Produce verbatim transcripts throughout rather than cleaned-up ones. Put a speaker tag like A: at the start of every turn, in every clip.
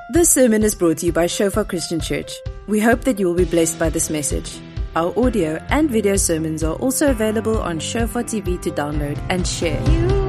A: This sermon is brought to you by Shofar Christian Church. We hope that you will be blessed by this message. Our audio and video sermons are also available on Shofar T V to download and share.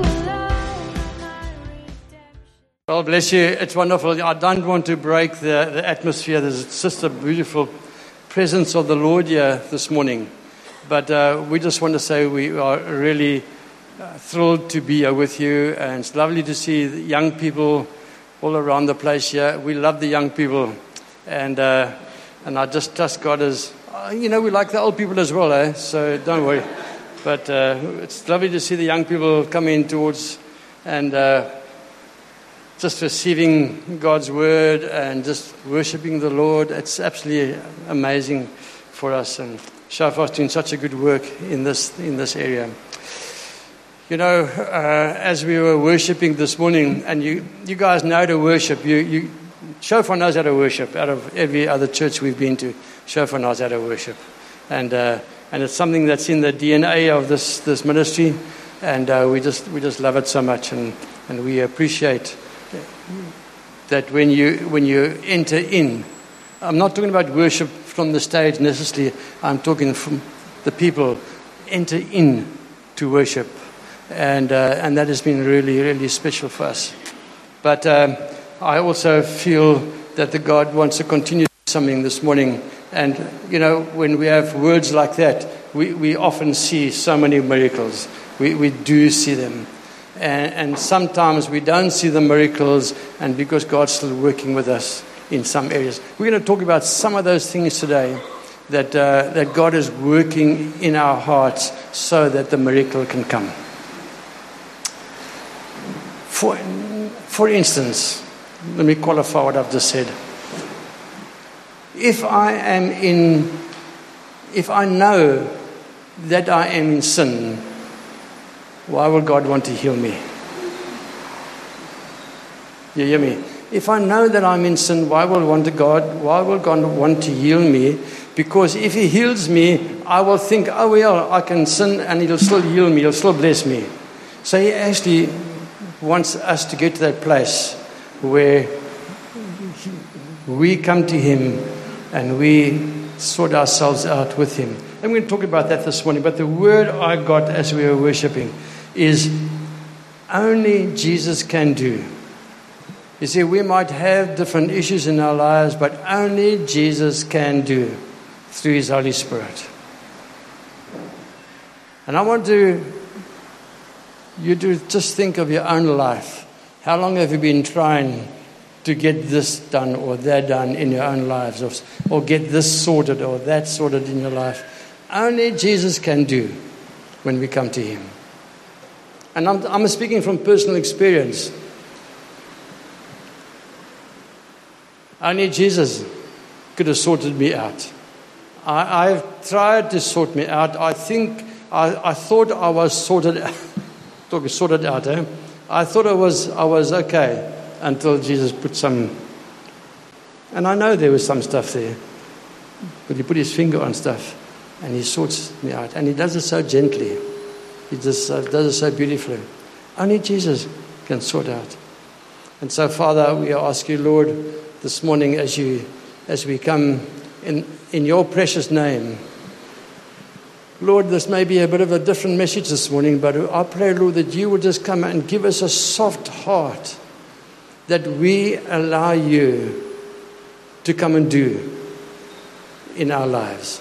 B: Well, bless you. It's wonderful. I don't want to break the, the atmosphere. There's just a beautiful presence of the Lord here this morning. But uh, we just want to say we are really uh, thrilled to be here with you. And it's lovely to see the young people all around the place here. We love the young people. And uh, and I just trust God as, uh, you know, we like the old people as well, eh? So don't worry. But uh, it's lovely to see the young people come in towards and uh, just receiving God's word and just worshiping the Lord. It's absolutely amazing for us. And Shofar's doing such a good work in this in this area. You know, uh, as we were worshiping this morning, and you, you guys know how to worship. You, you, Shofar knows how to worship. Out of every other church we've been to, Shofar knows how to worship, and uh, and it's something that's in the D N A of this this ministry, and uh, we just we just love it so much, and, and we appreciate that when you when you enter in. I'm not talking about worship from the stage necessarily. I'm talking from the people enter in to worship. And uh, and that has been really, really special for us. But um, I also feel that the God wants to continue something this morning. And, you know, when we have words like that, we, we often see so many miracles. We, we do see them. And, and sometimes we don't see the miracles, and because God's still working with us in some areas. We're going to talk about some of those things today that uh, that God is working in our hearts so that the miracle can come. For, for instance, let me qualify what I've just said. If I am in, if I know that I am in sin, why will God want to heal me? You hear me? If I know that I'm in sin, why will want to God? Why will God want to heal me? Because if He heals me, I will think, oh well, I can sin, and He'll still heal me. He'll still bless me. So He actually wants us to get to that place where we come to Him and we sort ourselves out with Him. And we're going to talk about that this morning. But the word I got as we were worshiping is only Jesus can do. You see, we might have different issues in our lives, but only Jesus can do through His Holy Spirit. And I want to you to just think of your own life. How long have you been trying to get this done or that done in your own lives, or, or get this sorted or that sorted in your life? Only Jesus can do when we come to Him. And I'm, I'm speaking from personal experience. Only Jesus could have sorted me out. I, I've tried to sort me out. I think I, I thought I was sorted out. Talk sorted out, eh? I thought I was I was okay until Jesus put some, and I know there was some stuff there, but He put His finger on stuff, and He sorts me out, and He does it so gently. He just uh, does it so beautifully. Only Jesus can sort out. And so, Father, we ask You, Lord, this morning as you as we come in in Your precious name. Lord, this may be a bit of a different message this morning, but I pray, Lord, that You would just come and give us a soft heart, that we allow You to come and do in our lives.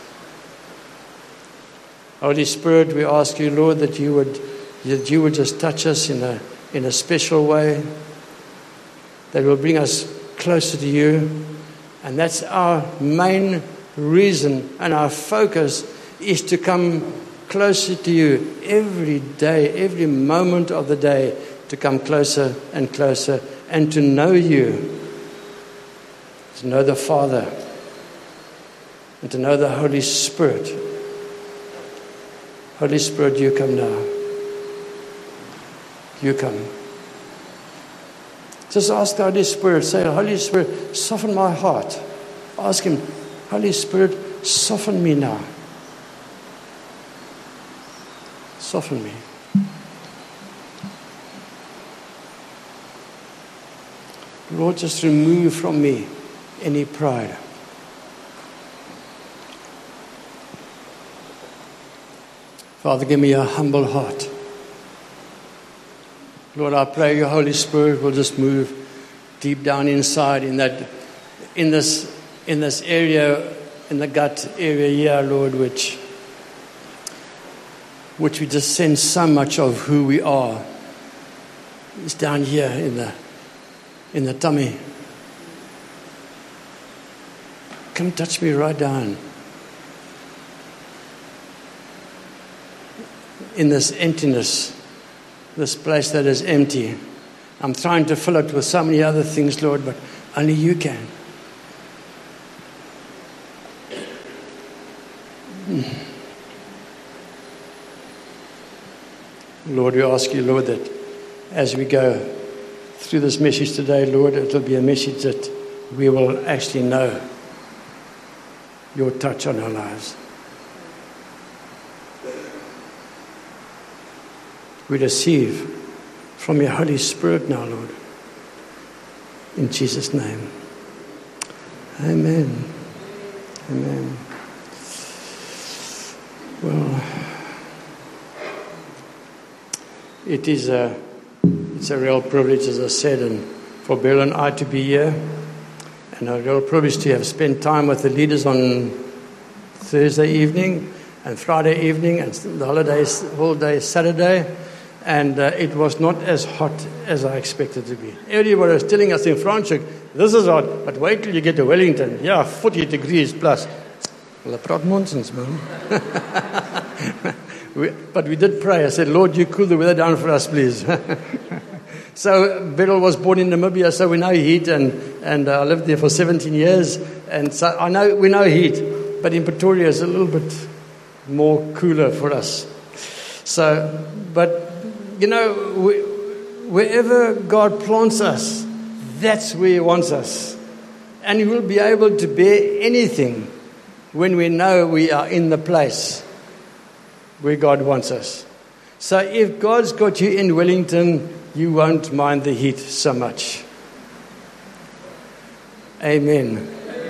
B: Holy Spirit, we ask You, Lord, that You would that You would just touch us in a in a special way, that will bring us closer to You, and that's our main reason and our focus. Is to come closer to You every day, every moment of the day, to come closer and closer and to know You, to know the Father, and to know the Holy Spirit. Holy Spirit, You come now. You come. Just ask the Holy Spirit, say, Holy Spirit, soften my heart. Ask Him, Holy Spirit, soften me now. Soften me. Lord, just remove from me any pride. Father, give me a humble heart. Lord, I pray your Holy Spirit will just move deep down inside in that, in this, in this area, in the gut area here, Lord, which, which we just sense so much of who we are. It's down here in the, in the tummy. Come touch me right down. In this emptiness, this place that is empty. I'm trying to fill it with so many other things, Lord, but only you can. Lord, we ask you, Lord, that as we go through this message today, Lord, it will be a message that we will actually know your touch on our lives. We receive from your Holy Spirit now, Lord. In Jesus' name. Amen. Amen. Well, it is a, it's a real privilege, as I said, and for Bill and I to be here, and a real privilege to have spent time with the leaders on Thursday evening and Friday evening and the holidays, whole day Saturday. And uh, it was not as hot as I expected to be. Everybody was telling us in Franschhoek, this is hot, but wait till you get to Wellington. Yeah, forty degrees plus. Well, I nonsense, man. we, but we did pray. I said, Lord, you cool the weather down for us, please. So Beryl was born in Namibia, so we know heat, and, and uh, I lived there for seventeen years. And so I know we know heat, but in Pretoria it's a little bit more cooler for us. So, but... You know, we, wherever God plants us, that's where He wants us. And we will be able to bear anything when we know we are in the place where God wants us. So if God's got you in Wellington, you won't mind the heat so much. Amen.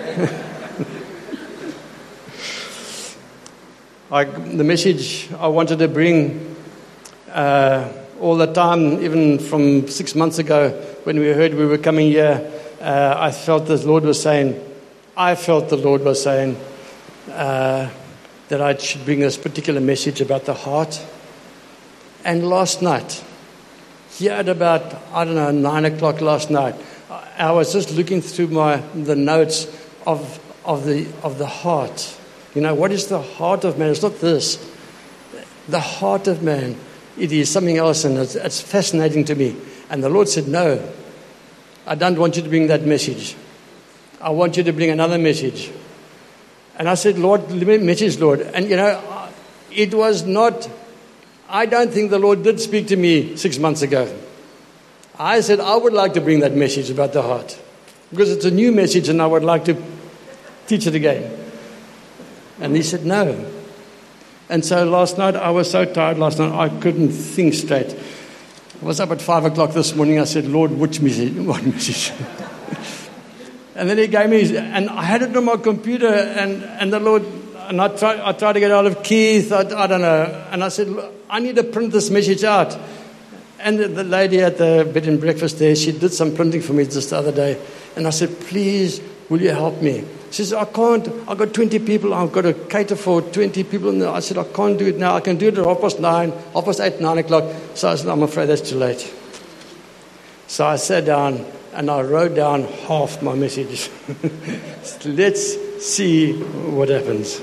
B: I, the message I wanted to bring Uh, all the time, even from six months ago when we heard we were coming here, uh, I felt the Lord was saying, I felt the Lord was saying uh, that I should bring this particular message about the heart. And last night, here at about, I don't know, nine o'clock last night, I was just looking through my the notes of of the of the heart. You know, what is the heart of man? It's not this. The heart of man. It is something else, and it's, it's fascinating to me. And the Lord said, no, I don't want you to bring that message. I want you to bring another message. And I said, Lord, message, Lord. And, you know, it was not, I don't think the Lord did speak to me six months ago. I said, I would like to bring that message about the heart. Because it's a new message, and I would like to teach it again. And he said, no. And so last night, I was so tired last night, I couldn't think straight. I was up at five o'clock this morning. I said, Lord, which message? What message? And then he gave me, and I had it on my computer, and, and the Lord, and I tried, I tried to get out of Keith, I, I don't know. And I said, I need to print this message out. And the, the lady at the bed and breakfast there, she did some printing for me just the other day. And I said, please, will you help me? She says, I can't. I've got twenty people. I've got to cater for twenty people. And I said, I can't do it now. I can do it at half past nine, half past eight, nine o'clock. So I said, I'm afraid that's too late. So I sat down and I wrote down half my message. Let's see what happens.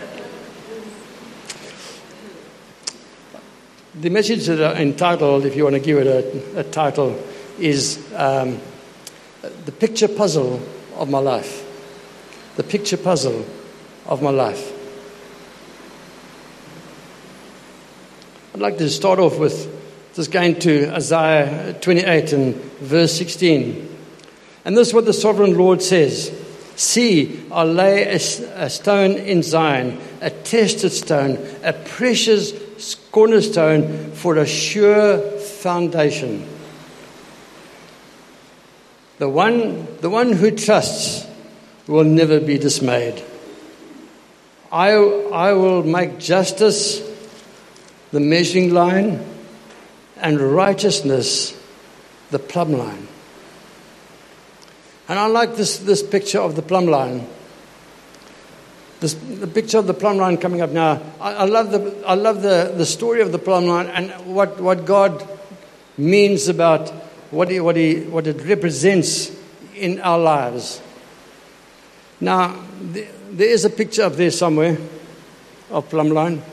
B: The message that are entitled, if you want to give it a, a title, is um, The Picture Puzzle of My Life. The picture puzzle of my life. I'd like to start off with just going to Isaiah twenty-eight and verse sixteen. And this is what the sovereign Lord says. See, I lay a, a stone in Zion, a tested stone, a precious cornerstone for a sure foundation. The one, the one who trusts will never be dismayed. I, I will make justice the measuring line and righteousness the plumb line. And I like this, this picture of the plumb line. This, the picture of the plumb line coming up now. I, I love the I love the, the story of the plumb line and what, what God means about what he, what he what it represents in our lives. Now, the, there is a picture up there somewhere of plumb line.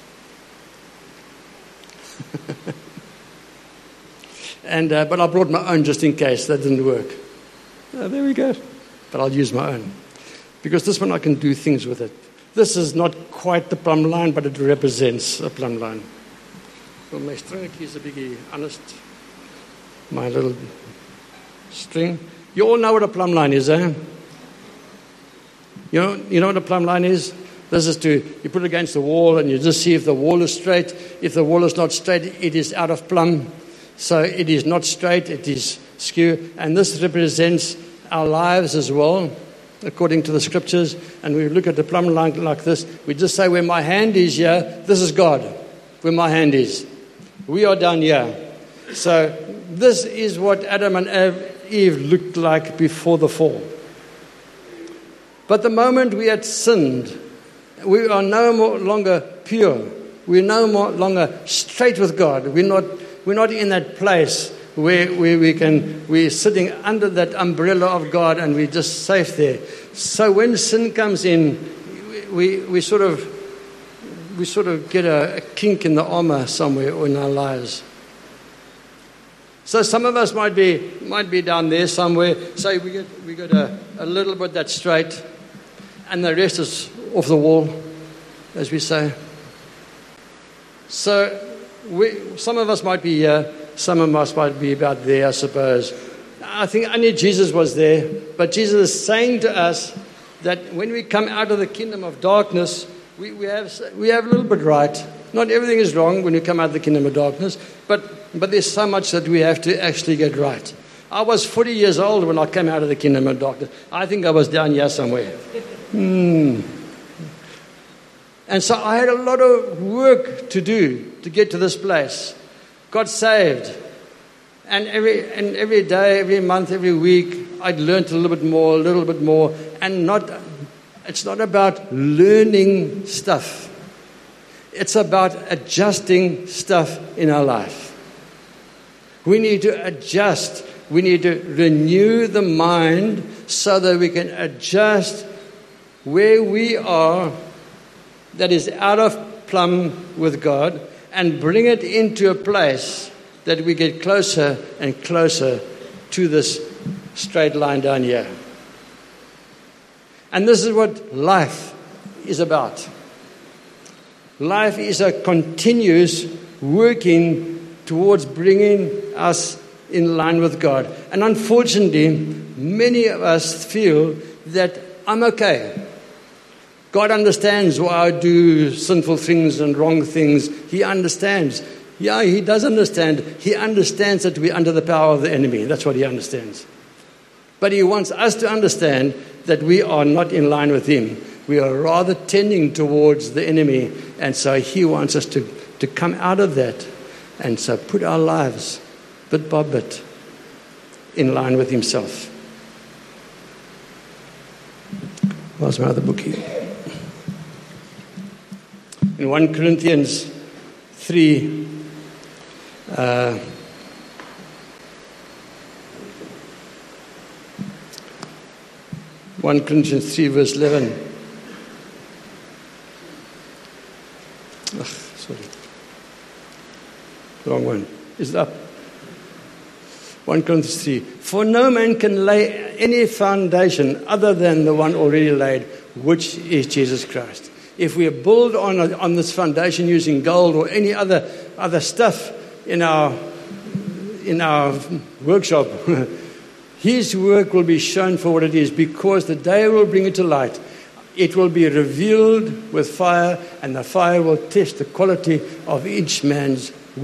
B: and uh, but I brought my own just in case that didn't work. Oh, there we go. But I'll use my own. Because this one I can do things with it. This is not quite the plumb line, but it represents a plumb line. Well, my string is a biggie, honest. My little string. You all know what a plumb line is, eh? You know, you know what a plumb line is? This is to, you put it against the wall and you just see if the wall is straight. If the wall is not straight, it is out of plumb. So it is not straight, it is skew. And this represents our lives as well, according to the scriptures. And we look at the plumb line like this. We just say, where my hand is here, this is God. Where my hand is. We are down here. So this is what Adam and Eve looked like before the fall. But the moment we had sinned, we are no more longer pure. We're no more longer straight with God. We're not, we're not in that place where, where we can, we're sitting under that umbrella of God and we're just safe there. So when sin comes in, we, we sort of we sort of get a, a kink in the armor somewhere in our lives. So some of us might be might be down there somewhere. Say we get we got a, a little bit that's straight, and the rest is off the wall, as we say. So we, some of us might be here. Some of us might be about there, I suppose. I think only Jesus was there. But Jesus is saying to us that when we come out of the kingdom of darkness, we, we have we have a little bit right. Not everything is wrong when we come out of the kingdom of darkness, but, but there's so much that we have to actually get right. I was forty years old when I came out of the kingdom of darkness. I think I was down here somewhere. Hmm. And so I had a lot of work to do to get to this place. Got saved. And every and every day, every month, every week, I'd learned a little bit more, a little bit more. And not it's not about learning stuff. It's about adjusting stuff in our life. We need to adjust. We need to renew the mind so that we can adjust where we are that is out of plumb with God and bring it into a place that we get closer and closer to this straight line down here. And this is what life is about. Life is a continuous working towards bringing us in line with God. And unfortunately, many of us feel that I'm okay. God understands why I do sinful things and wrong things. He understands. Yeah, he does understand. He understands that we're under the power of the enemy. That's what he understands. But he wants us to understand that we are not in line with him. We are rather tending towards the enemy. And so he wants us to, to come out of that and so put our lives bit by bit in line with himself. Where's my other book here? In First Corinthians three, uh, First Corinthians three, verse eleven. Ugh, sorry. Wrong one. Is it up? First Corinthians three. For no man can lay any foundation other than the one already laid, which is Jesus Christ. If we build on on this foundation using gold or any other other stuff in our in our workshop, his work will be shown for what it is, because the day will bring it to light. It will be revealed with fire, and the fire will test the quality of each man's work.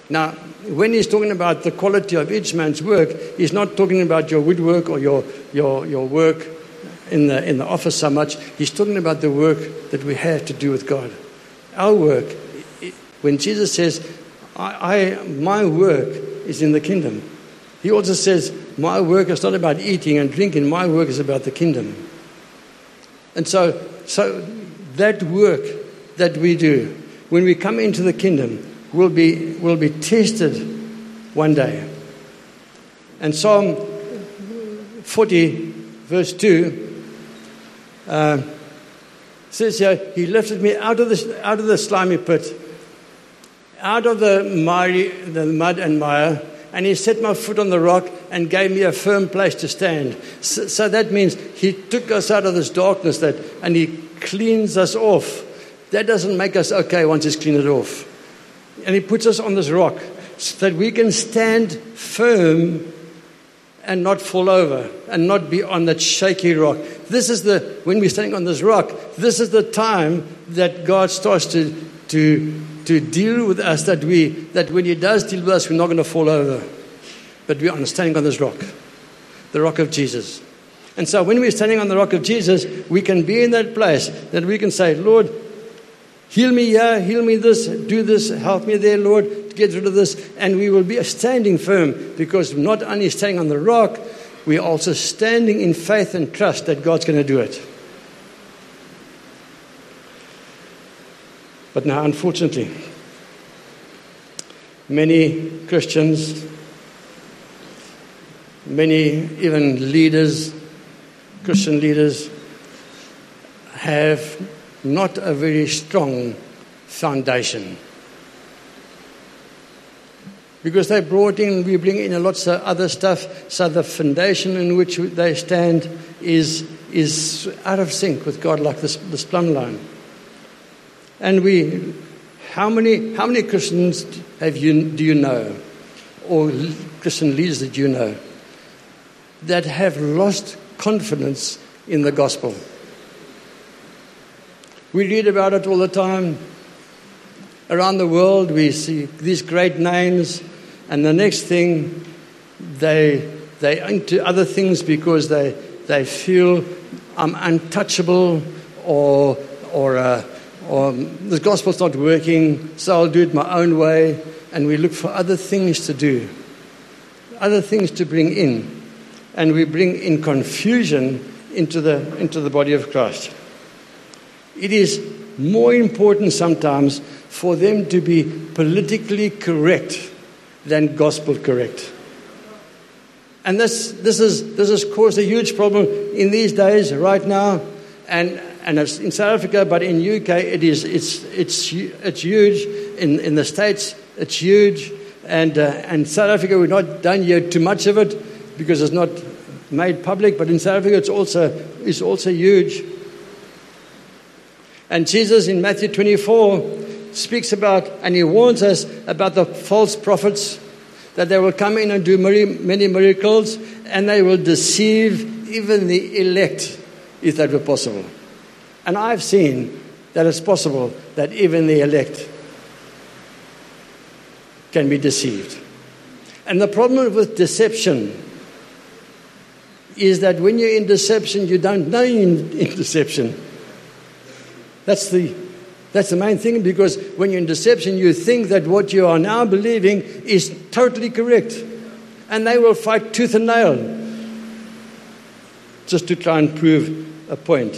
B: Now, when he's talking about the quality of each man's work, he's not talking about your woodwork or your, your, your work in the, in the office so much. He's talking about the work that we have to do with God. Our work, when Jesus says, I, I, my work is in the kingdom. He also says, my work is not about eating and drinking. My work is about the kingdom. And so, so that work that we do, when we come into the kingdom, will be, will be tested one day. And Psalm forty, verse two, uh, says here, he lifted me out of the, out of the slimy pit, out of the miry, the mud and mire, and he set my foot on the rock and gave me a firm place to stand. So, so that means he took us out of this darkness that, and he cleans us off. That doesn't make us okay once he's cleaned it off. And he puts us on this rock so that we can stand firm and not fall over and not be on that shaky rock. This is the, when we're standing on this rock, this is the time that God starts to, to, to deal with us, that we, that when he does deal with us, we're not going to fall over. But we are standing on this rock, the rock of Jesus. And so when we're standing on the rock of Jesus, we can be in that place that we can say, Lord, heal me here, heal me this, do this, help me there, Lord, to get rid of this. And we will be standing firm, because not only standing on the rock, we are also standing in faith and trust that God's going to do it. But now, unfortunately, many Christians, many even leaders, Christian leaders, have not a very strong foundation. Because they brought in, we bring in lots of other stuff, so the foundation in which they stand is, is out of sync with God, like this, this plumb line. And we, how many, how many Christians have you, do you know, or Christian leaders that you know, that have lost confidence in the gospel? We read about it all the time. Around the world, we see these great names, and the next thing, they they into other things because they they feel I'm untouchable, or or uh, or the gospel's not working, so I'll do it my own way, and we look for other things to do, other things to bring in, and we bring in confusion into the into the body of Christ. It is more important sometimes for them to be politically correct than gospel correct. And this this is this has caused a huge problem in these days, right now, and and it's in South Africa, but in U K it is it's it's it's huge. In in the States it's huge, and uh, and South Africa we've not done yet too much of it because it's not made public. But in South Africa it's also it's also huge. And Jesus in Matthew twenty-four speaks about, and he warns us about the false prophets, that they will come in and do many miracles, and they will deceive even the elect, if that were possible. And I've seen that it's possible that even the elect can be deceived. And the problem with deception is that when you're in deception, you don't know you're in, in deception. That's the That's the main thing, because when you're in deception, you think that what you are now believing is totally correct. And they will fight tooth and nail just to try and prove a point.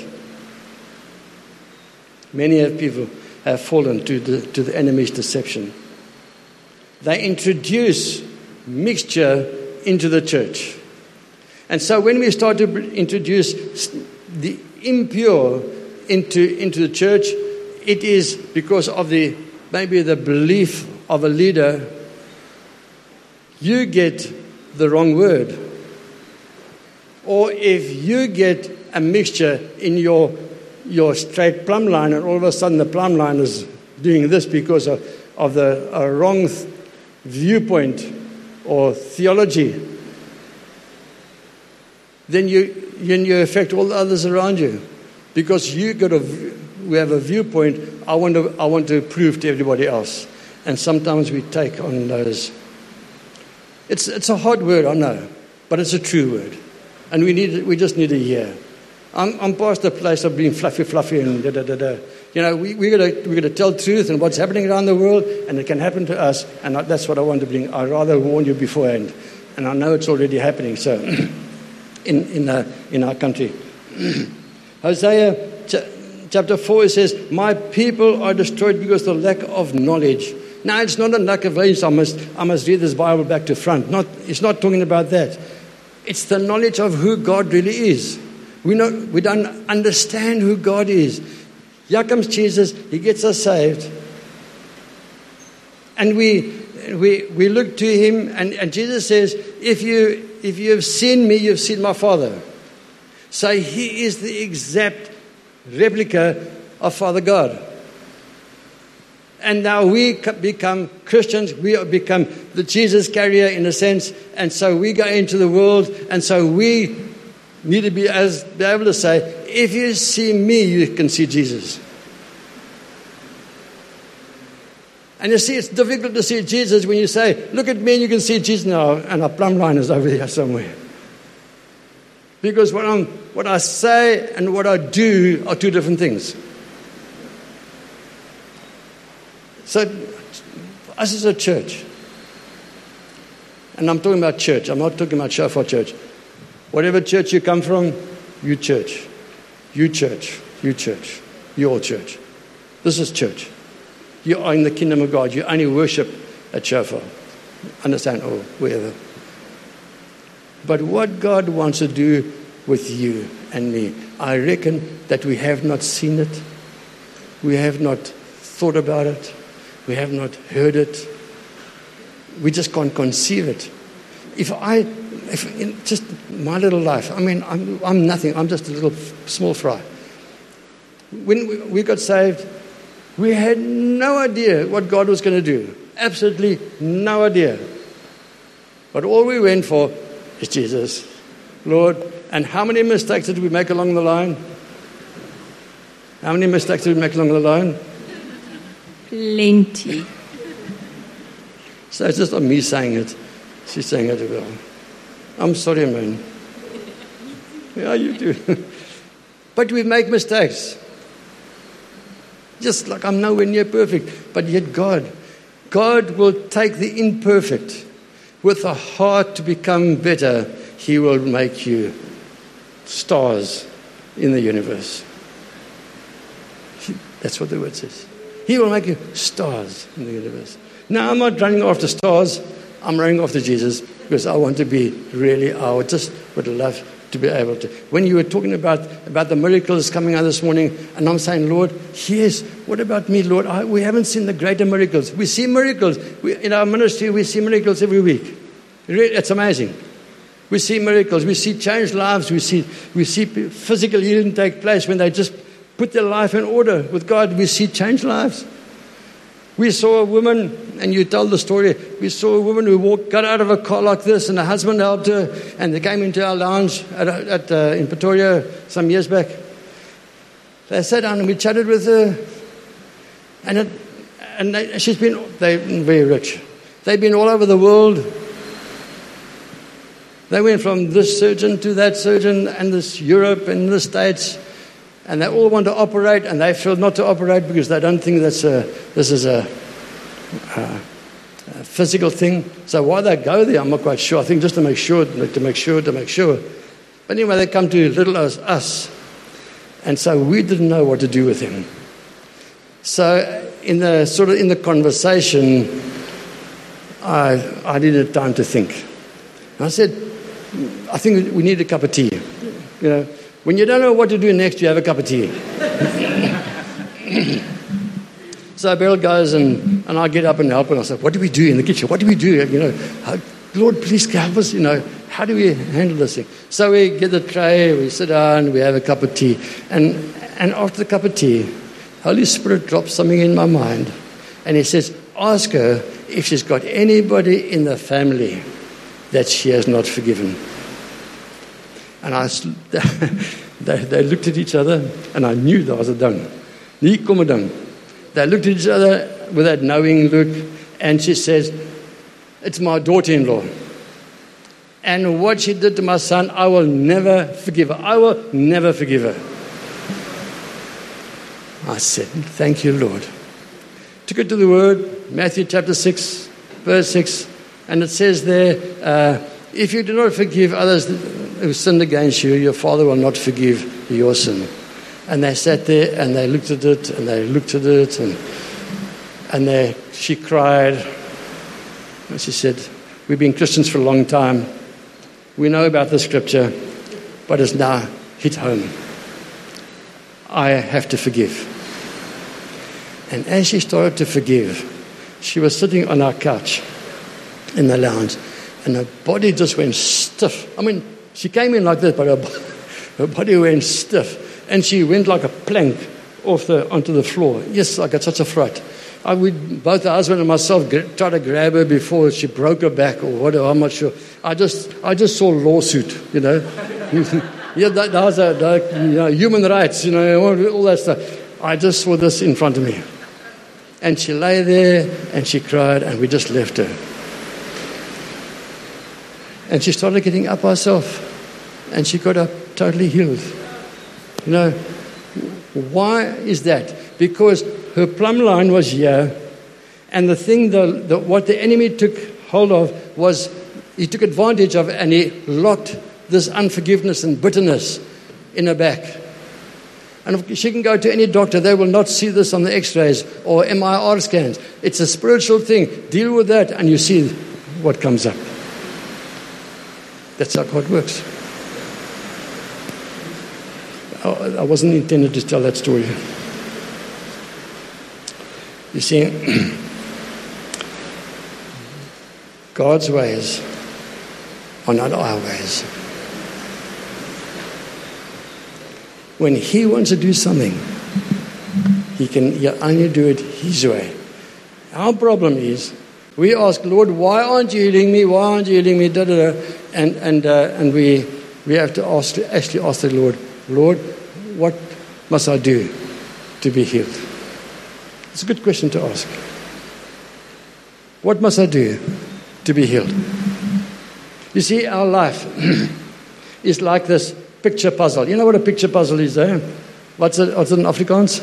B: Many of people have fallen to the, to the enemy's deception. They introduce mixture into the church. And so when we start to introduce the impure into, into the church, it is because of the maybe the belief of a leader. You get the wrong word. Or if you get a mixture in your your straight plumb line, and all of a sudden the plumb line is doing this because of, of the a wrong th- viewpoint or theology, then you, then you affect all the others around you. Because you got a we have a viewpoint I want to I want to prove to everybody else. And sometimes we take on those. It's it's a hard word, I know, but it's a true word. And we need we just need to hear. I'm I'm past the place of being fluffy, fluffy, and da da da da. You know, we we gotta we gotta tell truth and what's happening around the world, and it can happen to us. And that's what I want to bring. I rather warn you beforehand, and I know it's already happening. So, in in uh, in our country, Hosea ch- chapter four, it says, "My people are destroyed because of the lack of knowledge." Now, it's not a lack of knowledge. I must I must read this Bible back to front. Not it's not talking about that. It's the knowledge of who God really is. We know we don't understand who God is. Here comes Jesus. He gets us saved, and we we we look to Him. And, and Jesus says, "If you if you have seen me, you've seen my Father." So He is the exact replica of Father God. And now we become Christians. We become the Jesus carrier in a sense, and so we go into the world, and so we need to be as be able to say, if you see me, you can see Jesus. And you see, it's difficult to see Jesus when you say, look at me and you can see Jesus now, and our plumb line is over here somewhere. Because what, I'm, what I say and what I do are two different things. So, us as a church, and I'm talking about church, I'm not talking about Shofar Church. Whatever church you come from, you church. You church. You church. Your church. This is church. You are in the kingdom of God. You only worship at Shofar. Understand? Or wherever. But what God wants to do with you and me, I reckon that we have not seen it. We have not thought about it. We have not heard it. We just can't conceive it. If I, if in just my little life, I mean, I'm, I'm nothing. I'm just a little small fry. When we, we got saved, we had no idea what God was going to do. Absolutely no idea. But all we went for is Jesus, Lord. And how many mistakes did we make along the line? How many mistakes did we make along the line?
C: Plenty.
B: So it's just not me saying it. She's saying it as well. I'm sorry, man. Yeah, you do. But we make mistakes. Just like I'm nowhere near perfect. But yet God, God will take the imperfect with a heart to become better. He will make you stars in the universe. That's what the word says. He will make you stars in the universe. Now, I'm not running after stars. I'm running after Jesus because I want to be really, I would just would love to be able to. When you were talking about, about the miracles coming out this morning, and I'm saying, Lord, yes, what about me, Lord? I, we haven't seen the greater miracles. We see miracles. We, in our ministry, we see miracles every week. It's amazing. We see miracles. We see changed lives. We see, we see physical healing take place when they just put their life in order with God. We see changed lives. We saw a woman, and you told the story, we saw a woman who walked, got out of a car like this, and her husband helped her, and they came into our lounge at, at uh, in Pretoria some years back. They sat down and we chatted with her, and it, and they, she's been, they're very rich. They've been all over the world. They went from this surgeon to that surgeon, and this Europe and the States. And they all want to operate, and they feel not to operate because they don't think that's a, this is a, a, a physical thing. So why they go there, I'm not quite sure. I think just to make sure, to make sure, to make sure. But anyway, they come to little as us. And so we didn't know what to do with him. So in the sort of in the conversation, I I needed time to think. And I said, I think we need a cup of tea. You know. When you don't know what to do next, you have a cup of tea. So Beryl goes and, and I get up and help, and I say, what do we do in the kitchen? What do we do? You know, Lord, please help us. You know, how do we handle this thing? So we get the tray, we sit down, we have a cup of tea. And, and after the cup of tea, Holy Spirit drops something in my mind. And he says, ask her if she's got anybody in the family that she has not forgiven. And I, they, they looked at each other, and I knew there was a ding. Nie kom 'n ding. They looked at each other with that knowing look, And she says, it's my daughter-in-law. And what she did to my son, I will never forgive her. I will never forgive her. I said, thank you, Lord. Took it to the Word, Matthew chapter six, verse six. And it says there, uh, if you do not forgive others who sinned against you, your Father will not forgive your sin. And they sat there and they looked at it and they looked at it and and they, she cried. And she said, we've been Christians for a long time. We know about the scripture, but it's now hit home. I have to forgive. And as she started to forgive, she was sitting on our couch in the lounge, and her body just went stiff. I mean, she came in like this, but her, her body went stiff, and she went like a plank off the onto the floor. Yes, I got such a fright. I would, both the husband and myself gra- try to grab her before she broke her back or whatever. I'm not sure. I just, I just saw lawsuit, you know. yeah, that, that was a, that, you know, human rights, you know, all, all that stuff. I just saw this in front of me, and she lay there and she cried, and we just left her. And she started getting up herself, and she got up totally healed. You know, why is that? Because her plumb line was here, and the thing, the, the, what the enemy took hold of was he took advantage of, and he locked this unforgiveness and bitterness in her back. And if she can go to any doctor, they will not see this on the x-rays or M R I scans. It's a spiritual thing. Deal with that, and you see what comes up. That's how God works. I wasn't intended to tell that story. You see, God's ways are not our ways. When He wants to do something, He can he'll only do it His way. Our problem is, we ask, Lord, why aren't you healing me? Why aren't you healing me? Da, da, da. And and uh, and we we have to ask to actually ask the Lord, Lord, what must I do to be healed? It's a good question to ask. What must I do to be healed? You see, our life is like this picture puzzle. You know what a picture puzzle is, eh? What's it, what's it in Afrikaans?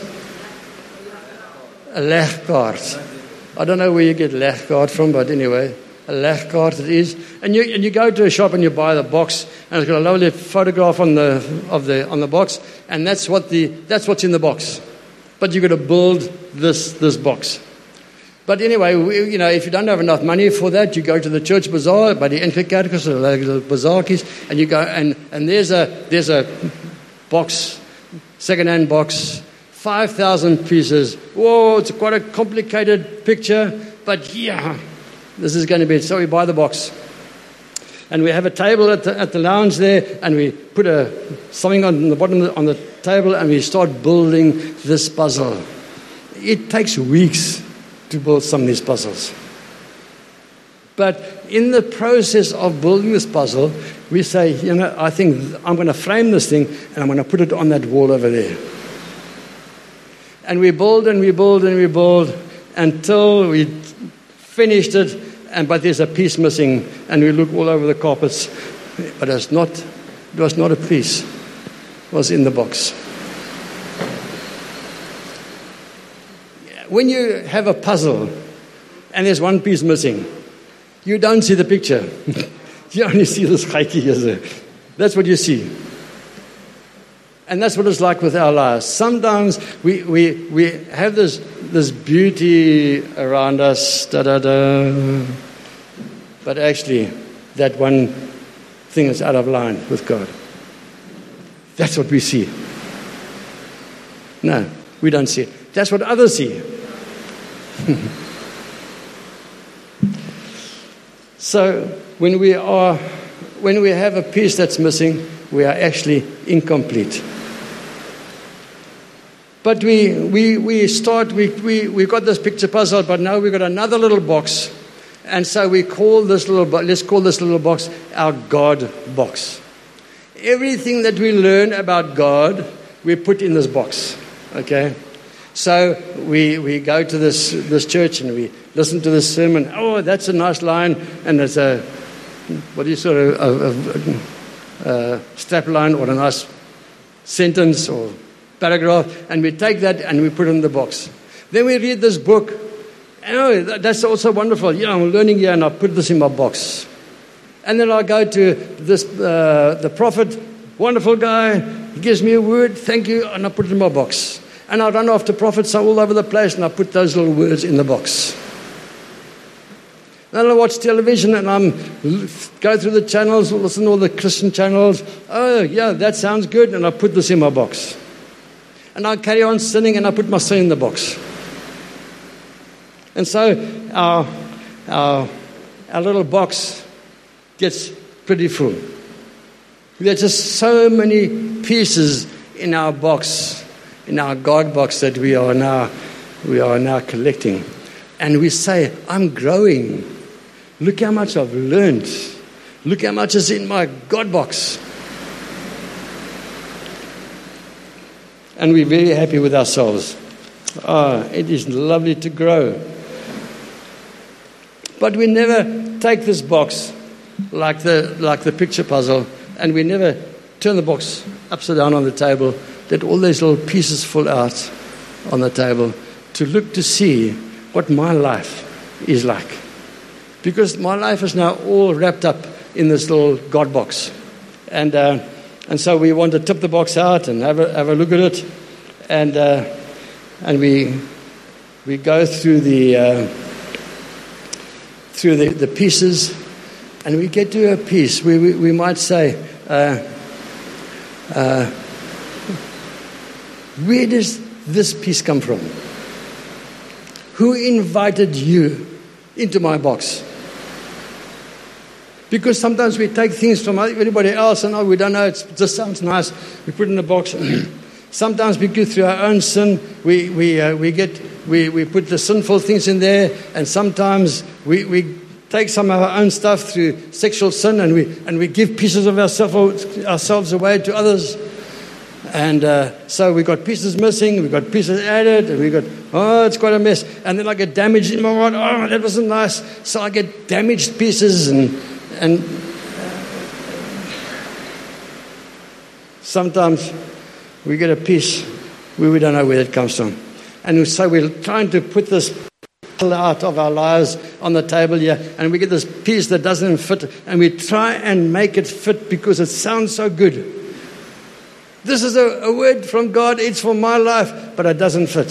B: A legkaart. I don't know where you get legkaart from, but anyway, a legkaart it is. And you and you go to a shop and you buy the box, and it's got a lovely photograph on the of the on the box, and that's what the that's what's in the box. But you've got to build this this box. But anyway, we, you know, if you don't have enough money for that, you go to the church bazaar, by the Enkelkerkers or the bazaarkies, and you go and, and there's a there's a box, second-hand box, five thousand pieces. Whoa, it's quite a complicated picture, but yeah, this is going to be it. So we buy the box. And we have a table at the, at the lounge there, and we put a something on the bottom of the, on the table, and we start building this puzzle. It takes weeks to build some of these puzzles. But in the process of building this puzzle, we say, you know, I think I'm going to frame this thing, and I'm going to put it on that wall over there. And we build and we build and we build until we finished it. And but there's a piece missing, and we look all over the carpets, but it's not. It was not a piece. It was in the box. When you have a puzzle, and there's one piece missing, you don't see the picture. You only see this geitjie here. That's what you see. And that's what it's like with our lives. Sometimes we we we have this this beauty around us, da da da. But actually, that one thing is out of line with God. That's what we see. No, we don't see it. That's what others see. So when we are, when we have a piece that's missing, we are actually incomplete. But we we we start we we we got this picture puzzle, but now we've got another little box, and so we call this little bo- let's call this little box our God box. Everything that we learn about God, we put in this box. Okay, So we we go to this this church and we listen to this sermon. Oh, that's a nice line, and there's a what do you sort of a, a, a strap line or a nice sentence or paragraph, and we take that and we put it in the box. Then we read this book. Oh, that's also wonderful. Yeah, I'm learning here, and I put this in my box. And then I go to this uh, the prophet, wonderful guy. He gives me a word, thank you, and I put it in my box. And I run after prophets all over the place, and I put those little words in the box. Then I watch television, and I'm go through the channels, listen to all the Christian channels. Oh, yeah, that sounds good, and I put this in my box. And I carry on sinning, and I put my sin in the box. And so our, our, our little box gets pretty full. There's just so many pieces in our box, in our God box that we are now we are now collecting. And we say, I'm growing. Look how much I've learned. Look how much is in my God box. And we're very happy with ourselves. Ah, it is lovely to grow. But we never take this box like the like the picture puzzle, and we never turn the box upside down on the table, let all these little pieces fall out on the table to look to see what my life is like. Because my life is now all wrapped up in this little God box. And uh, and so we want to tip the box out and have a, have a look at it. And uh, and we we go through the uh, through the, the pieces, and we get to a piece where we, we might say, uh, uh, where does this piece come from? Who invited you into my box? Because sometimes we take things from everybody else and oh, we don't know, it's, it just sounds nice, we put it in a box. Sometimes we go through our own sin, we we uh, we get we, we put the sinful things in there, and sometimes we, we take some of our own stuff through sexual sin, and we and we give pieces of ourselves ourselves away to others. And uh, so we got pieces missing, we got pieces added, and we got, oh, it's quite a mess. And then I get damaged in my heart, oh, that wasn't nice. So I get damaged pieces, and and sometimes we get a piece where we don't know where it comes from. And so we're trying to put this out of our lives on the table here, and we get this piece that doesn't fit, and we try and make it fit because it sounds so good. This is a, a word from God, it's for my life, but it doesn't fit.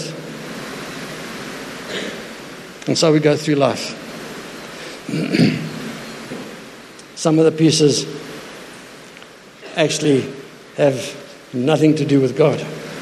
B: And so we go through life. Some of the pieces actually have nothing to do with God.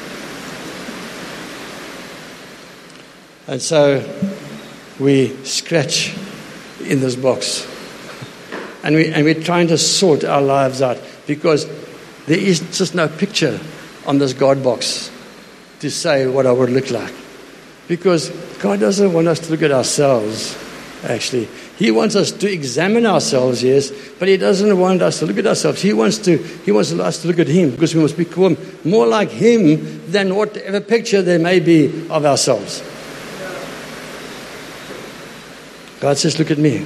B: And so we scratch in this box. And, we, and we're trying to sort our lives out because there is just no picture on this God box to say what I would look like. Because God doesn't want us to look at ourselves, actually. He wants us to examine ourselves, yes, but He doesn't want us to look at ourselves. He wants to. He wants us to look at Him, because we must become more like Him than whatever picture there may be of ourselves. God says, look at me.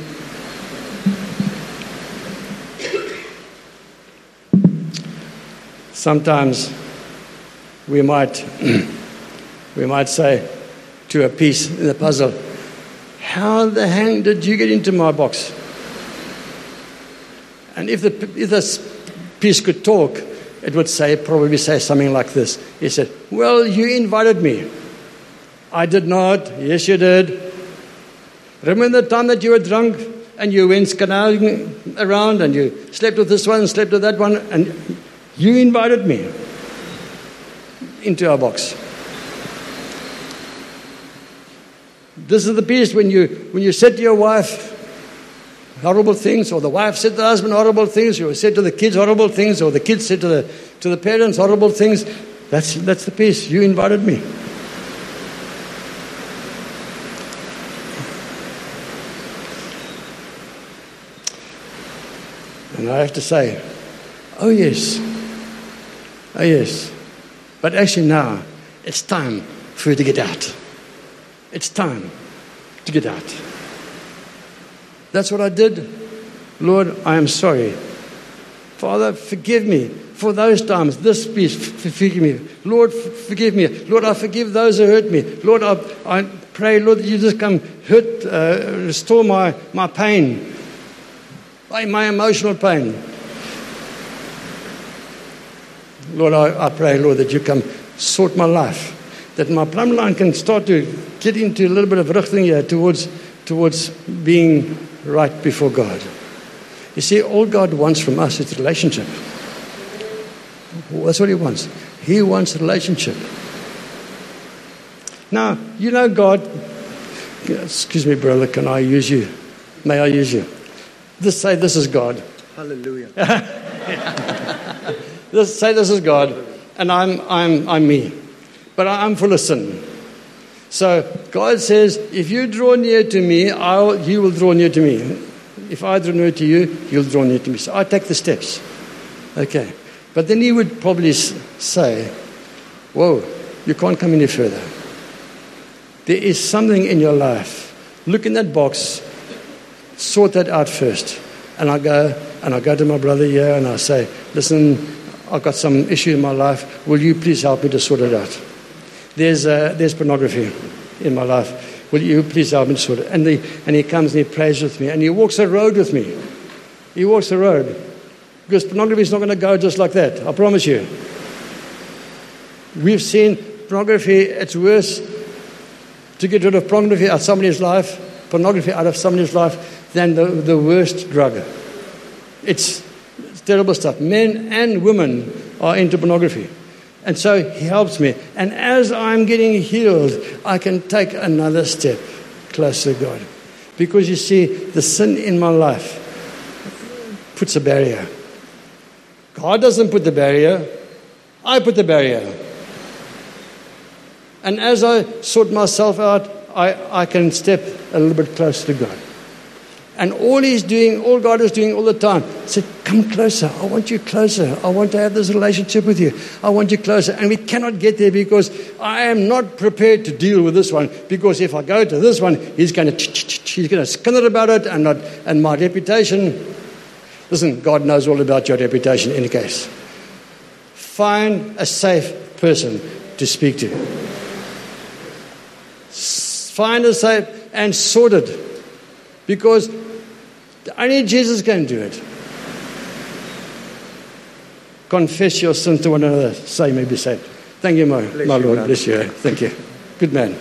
B: Sometimes we might we might say to a piece in the puzzle, how the hell did you get into my box? And if the if this piece could talk, it would say probably say something like this. He said, well, you invited me. I did not. Yes, you did. Remember the time that you were drunk and you went skedaddling around and you slept with this one and slept with that one, and you invited me into our box. This is the piece when you when you said to your wife horrible things, or the wife said to the husband horrible things, or said to the kids horrible things, or the kids said to the to the parents horrible things. That's that's the piece. You invited me. And I have to say, oh yes, oh yes. But actually now, it's time for you to get out. It's time to get out. That's what I did. Lord, I am sorry. Father, forgive me for those times. This piece, forgive me. Lord, forgive me. Lord, I forgive those who hurt me. Lord, I, I pray, Lord, that you just come hurt, uh, restore my, my pain, my, my emotional pain. Lord, I, I pray, Lord, that you come sort my life, that my plumb line can start to get into a little bit of richting here towards, towards being right before God. You see, all God wants from us is relationship. That's what he wants. He wants relationship. Now, you know God, excuse me, brother, can I use you? May I use you? Just say this is God.
C: Hallelujah.
B: Just say this is God, and I'm, I'm, I'm me. But I'm full of sin. So God says, if you draw near to me, I'll, you will draw near to me. If I draw near to you, you'll draw near to me. So I take the steps. Okay. But then he would probably say, whoa, you can't come any further. There is something in your life. Look in that box. Sort that out first. And I go, and I go to my brother here and I say, listen, I've got some issue in my life. Will you please help me to sort it out? There's uh, there's pornography in my life. Will you please help me to sort it? And, the, and he comes and he prays with me. And he walks the road with me. He walks the road. Because pornography is not going to go just like that. I promise you. We've seen pornography. It's worse to get rid of pornography out of somebody's life, pornography out of somebody's life, than the, the worst drug. It's, it's terrible stuff. Men and women are into pornography. And so he helps me. And as I'm getting healed, I can take another step closer to God. Because you see, the sin in my life puts a barrier. God doesn't put the barrier. I put the barrier. And as I sort myself out, I, I can step a little bit closer to God. And all he's doing, all God is doing all the time, said, come closer. I want you closer. I want to have this relationship with you. I want you closer. And we cannot get there because I am not prepared to deal with this one. Because if I go to this one, he's going to, he's going to skin it about it, and not, and my reputation. Listen, God knows all about your reputation in any case. Find a safe person to speak to. Find a safe and sort it. Because only Jesus can do it. Confess your sins to one another. Say, may be saved. Thank you, my,
C: Bless
B: my
C: you,
B: Lord.
C: man.
B: Bless you. Thank you. Good man.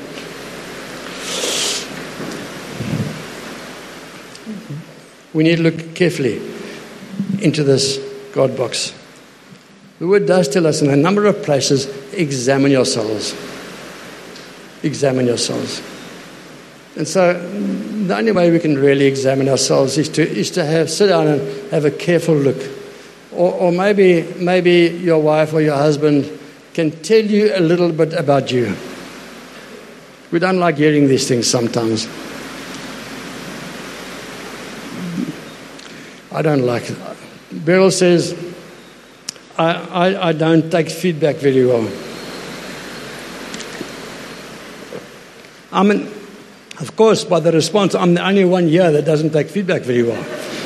B: We need to look carefully into this God box. The word does tell us in a number of places, examine yourselves. Examine yourselves. And so the only way we can really examine ourselves is to is to have sit down and have a careful look. Or, or maybe maybe your wife or your husband can tell you a little bit about you. We don't like hearing these things sometimes. I don't like it. Beryl says, I, I, I don't take feedback very well. I mean, of course, by the response, I'm the only one here that doesn't take feedback very well.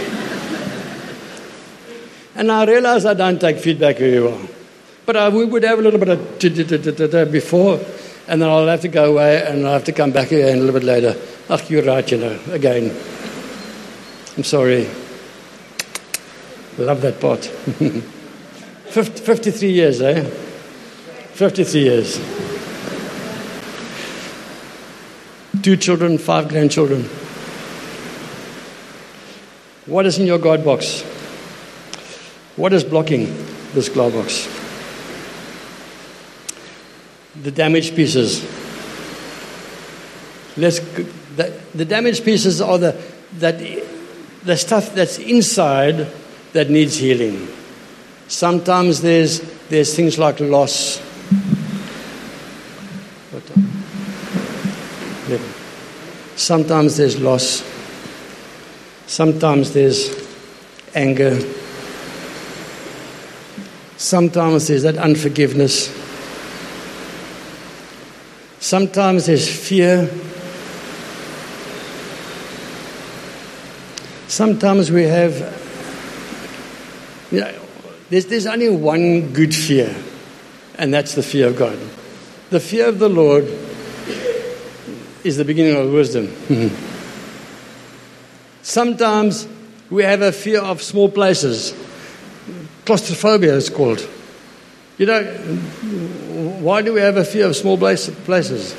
B: And I realize I don't take feedback very well. But I, we would have a little bit of before, and then I'll have to go away, and I'll have to come back again a little bit later. Ach, you're right, you know, again. I'm sorry. Love that part. fifty, fifty-three years, eh? fifty-three years. Two children, five grandchildren. What is in your God box? What is blocking this God box? The damaged pieces. Let's. The, the damaged pieces are the that the stuff that's inside that needs healing. Sometimes there's there's things like loss. Sometimes there's loss. Sometimes there's anger. Sometimes there's that unforgiveness. Sometimes there's fear. Sometimes we have, you know, there's, there's only one good fear, and that's the fear of God. The fear of the Lord is the beginning of wisdom. Sometimes we have a fear of small places. Claustrophobia is called. You know, why do we have a fear of small places?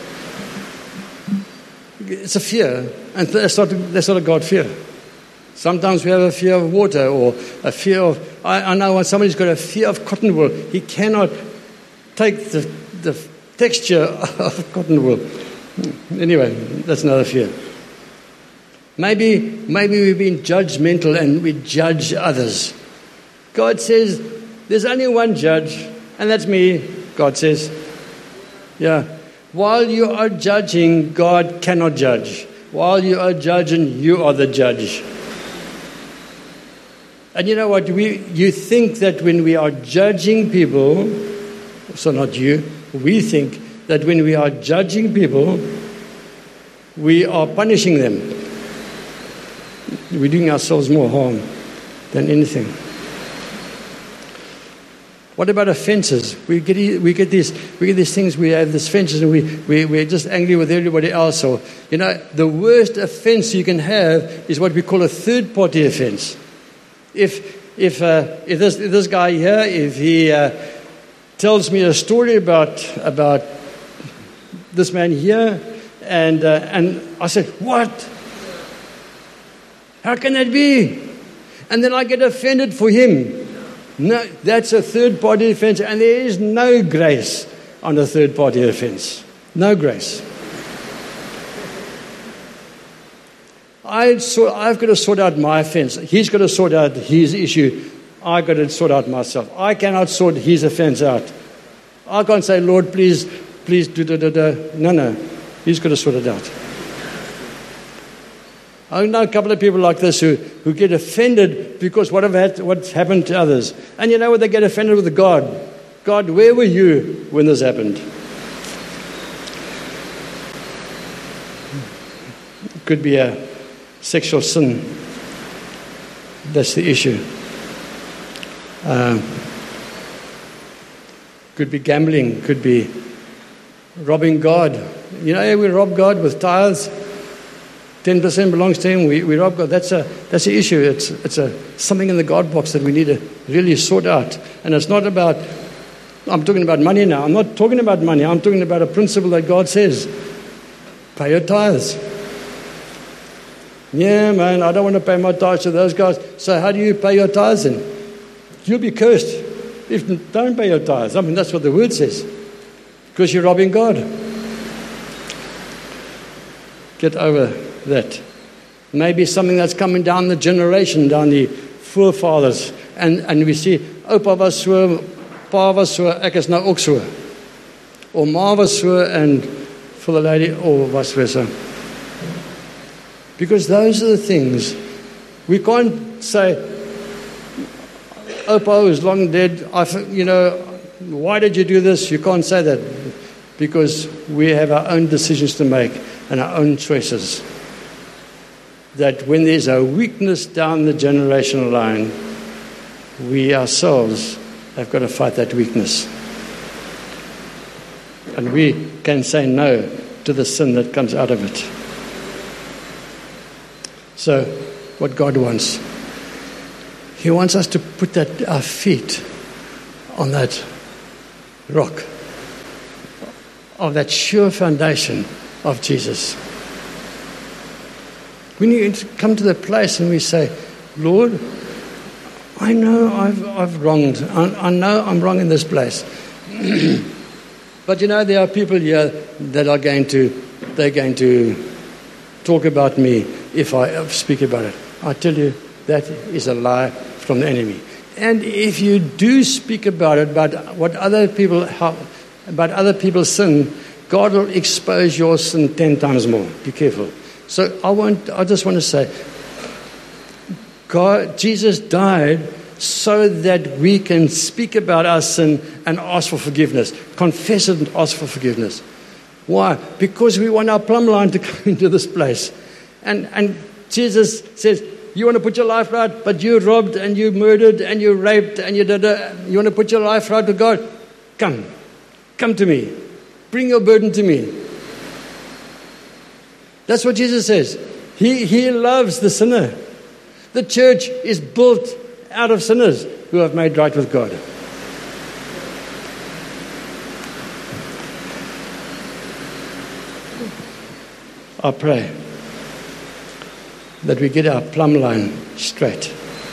B: It's a fear, and that's not, that's not a God fear. Sometimes we have a fear of water, or a fear of, I, I know when somebody's got a fear of cotton wool, he cannot take the, the texture of cotton wool. Anyway, that's another fear. Maybe, maybe we've been judgmental and we judge others. God says, there's only one judge, and that's me, God says. Yeah. While you are judging, God cannot judge. While you are judging, you are the judge. And you know what? We, you think that when we are judging people, so not you, we think that when we are judging people, we are punishing them. We're doing ourselves more harm than anything. What about offenses? We get we get these we get these things. We have these offenses, and we we we're just angry with everybody else. Or you know, the worst offense you can have is what we call a third-party offense. If if uh, if this if this guy here, if he uh, tells me a story about about this man here, and uh, and I say, what? How can that be? And then I get offended for him. No, that's a third-party offense, and there is no grace on a third-party offense. No grace. I sort, I've got to sort out my offense. He's got to sort out his issue. I've got to sort out myself. I cannot sort his offense out. I can't say, Lord, please, please do da da da. No, no. He's got to sort it out. I know a couple of people like this who, who get offended because what have had, what's happened to others. And you know what? They get offended with God. God, where were you when this happened? It could be a sexual sin. That's the issue. Um, could be gambling. Could be robbing God. You know, we rob God with tithes. Ten percent belongs to Him. We, we rob God. That's a that's the issue. It's it's a something in the God box that we need to really sort out. And it's not about. I'm talking about money now. I'm not talking about money. I'm talking about a principle that God says: pay your tithes. Yeah, man. I don't want to pay my tithes to those guys. So how do you pay your tithes then? You'll be cursed if you don't pay your tithes. I mean, that's what the word says. Because you're robbing God. Get over that. Maybe something that's coming down the generation, down the forefathers. And, and we see, Opa was so, Pa was so, ek is nou ook so. Or Ma was so, and for the lady, or vice versa. Because those are the things. We can't say, Opa is long dead, I, you know, why did you do this? You can't say that. Because we have our own decisions to make and our own choices. That when there's a weakness down the generational line, we ourselves have got to fight that weakness. And we can say no to the sin that comes out of it. So, what God wants, He wants us to put that our feet on that rock, of that sure foundation of Jesus. We need to come to the place and we say, Lord, I know I've, I've wronged. I, I know I'm wrong in this place. But you know, there are people here that are going to, they're going to talk about me if I speak about it. I tell you, that is a lie from the enemy. And if you do speak about it, about what other people, how, about other people's sin, God will expose your sin ten times more. Be careful. So I want. I just want to say, God, Jesus died so that we can speak about our sin and ask for forgiveness, confess it and ask for forgiveness. Why? Because we want our plumb line to come into this place. And, and Jesus says, you want to put your life right, but you robbed and you murdered and you raped and you did a, you want to put your life right with God? Come. Come to me. Bring your burden to me. That's what Jesus says. He, he loves the sinner. The church is built out of sinners who have made right with God. I pray that we get our plumb line straight.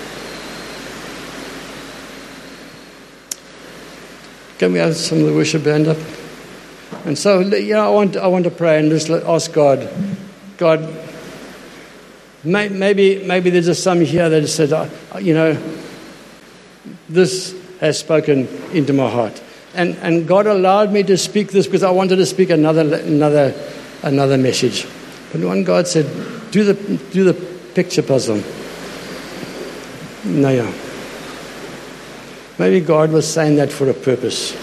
B: Can we have some of the worship band up? And so, yeah, I want I want to pray and just ask God, God, may, maybe maybe there's just some here that said, uh, you know, this has spoken into my heart, and and God allowed me to speak this because I wanted to speak another another another message. But when God said, do the do the picture puzzle, no, yeah. Maybe God was saying that for a purpose.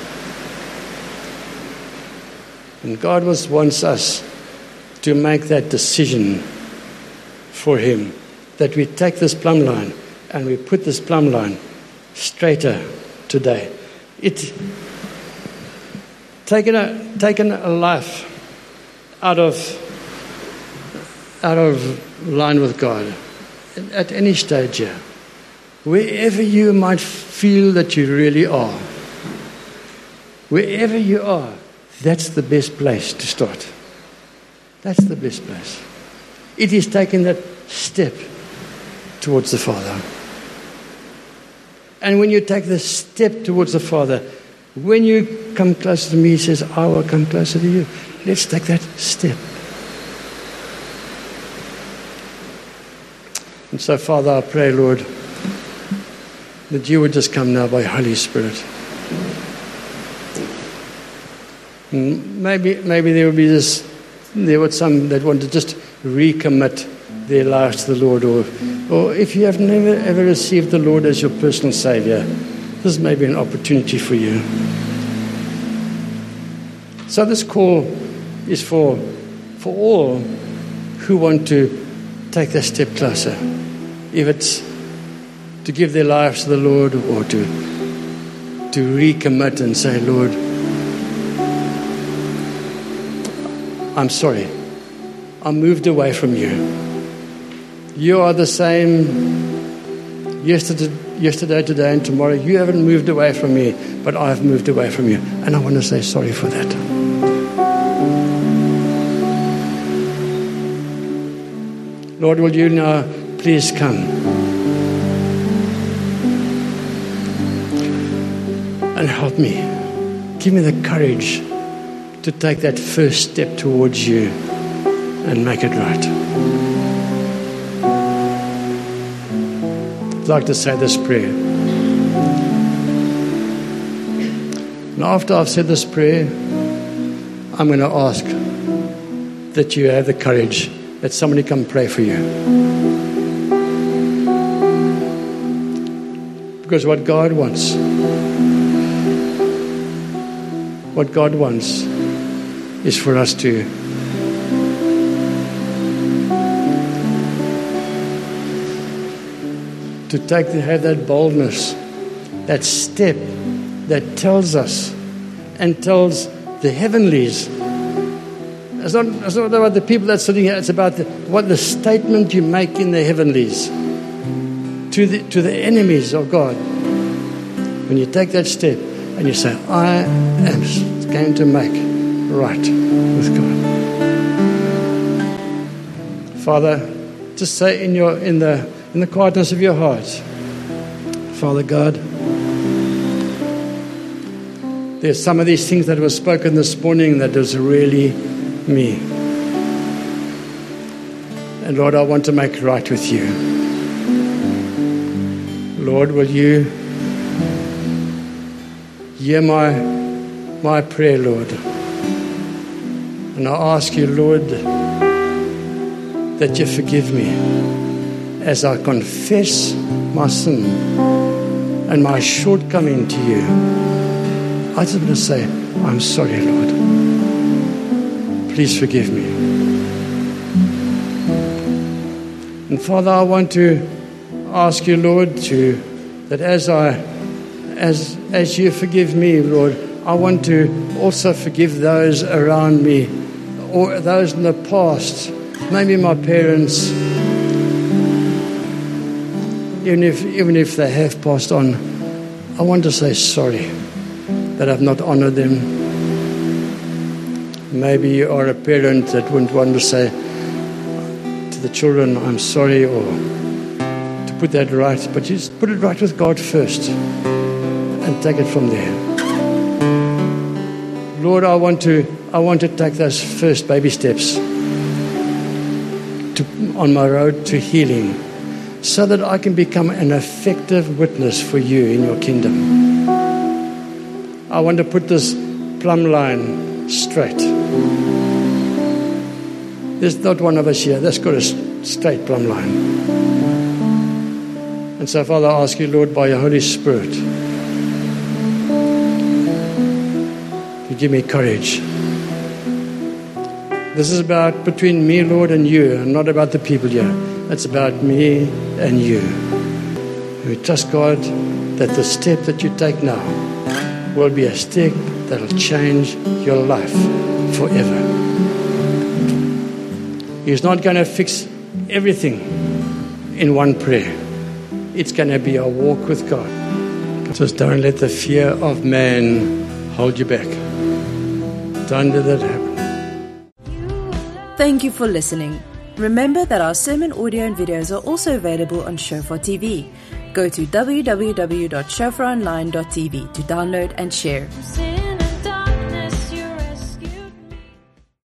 B: And God was, wants us to make that decision for Him, that we take this plumb line and we put this plumb line straighter today. It taken a taken a life out of out of line with God at any stage here. Wherever you might feel that you really are, wherever you are, that's the best place to start. That's the best place. It is taking that step towards the Father. And when you take the step towards the Father, when you come closer to me, He says, I will come closer to you. Let's take that step. And so, Father, I pray, Lord, that you would just come now by Holy Spirit. And maybe maybe there would be this, there were some that want to just recommit their lives to the Lord, or or if you have never ever received the Lord as your personal Savior, this may be an opportunity for you. So this call is for for all who want to take that step closer. If it's to give their lives to the Lord, or to to recommit and say, Lord, I'm sorry. I moved away from you. You are the same yesterday, yesterday, today, and tomorrow. You haven't moved away from me, but I've moved away from you. And I want to say sorry for that. Lord, will you now please come and help me. Give me the courage to take that first step towards you and make it right. I'd like to say this prayer. And after I've said this prayer, I'm going to ask that you have the courage that somebody come pray for you. Because what God wants, what God wants is for us to to take to have that boldness, that step that tells us and tells the heavenlies. It's not, it's not about the people that's sitting here. It's about the, what the statement you make in the heavenlies to the to the enemies of God. When you take that step and you say, I am going to make right with God. Father, just say in your in the in the quietness of your heart, Father God, there's some of these things that were spoken this morning that was really me. And Lord, I want to make right with you. Lord, will you hear my my prayer, Lord? And I ask you, Lord, that you forgive me as I confess my sin and my shortcoming to you. I just want to say, I'm sorry, Lord. please forgive me. And Father, I want to ask you, Lord, to that as I, as as you forgive me, Lord, I want to also forgive those around me, or those in the past, maybe my parents, even if even if they have passed on. I want to say sorry that I've not honored them. Maybe you are a parent that wouldn't want to say to the children, I'm sorry, or to put that right, but you just put it right with God first and take it from there. Lord, I want to I want to take those first baby steps to, on my road to healing, so that I can become an effective witness for you in your kingdom. I want to put this plumb line straight. There's not one of us here that's got a straight plumb line. And so, Father, I ask you, Lord, by your Holy Spirit, to give me courage. This is about between me, Lord, and you, and not about the people here. It's about me and you. We trust God that the step that you take now will be a step that will change your life forever. He's not going to fix everything in one prayer. It's going to be a walk with God. Just don't let the fear of man hold you back. Don't let that happen.
A: Thank you for listening. Remember that our sermon audio and videos are also available on Shofar T V. Go to w w w dot shofar online dot t v to download and share.